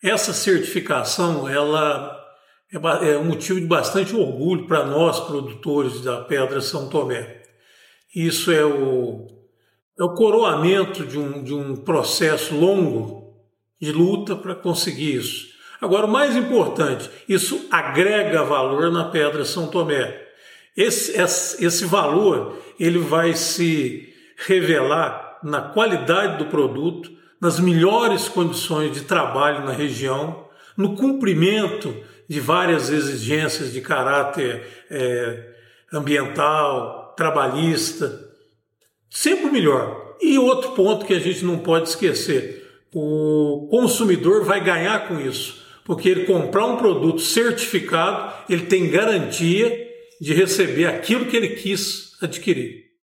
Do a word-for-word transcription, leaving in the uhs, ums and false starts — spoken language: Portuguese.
Essa certificação ela é um motivo de bastante orgulho para nós, produtores da Pedra São Tomé. Isso é o, é o coroamento de um, de um processo longo de luta para conseguir isso. Agora, o mais importante, isso agrega valor na Pedra São Tomé. Esse, esse, esse valor ele vai se revelar na qualidade do produto, nas melhores condições de trabalho na região, no cumprimento de várias exigências de caráter é, ambiental, trabalhista, sempre melhor. E outro ponto que a gente não pode esquecer, o consumidor vai ganhar com isso, porque ele comprar um produto certificado, ele tem garantia de receber aquilo que ele quis adquirir.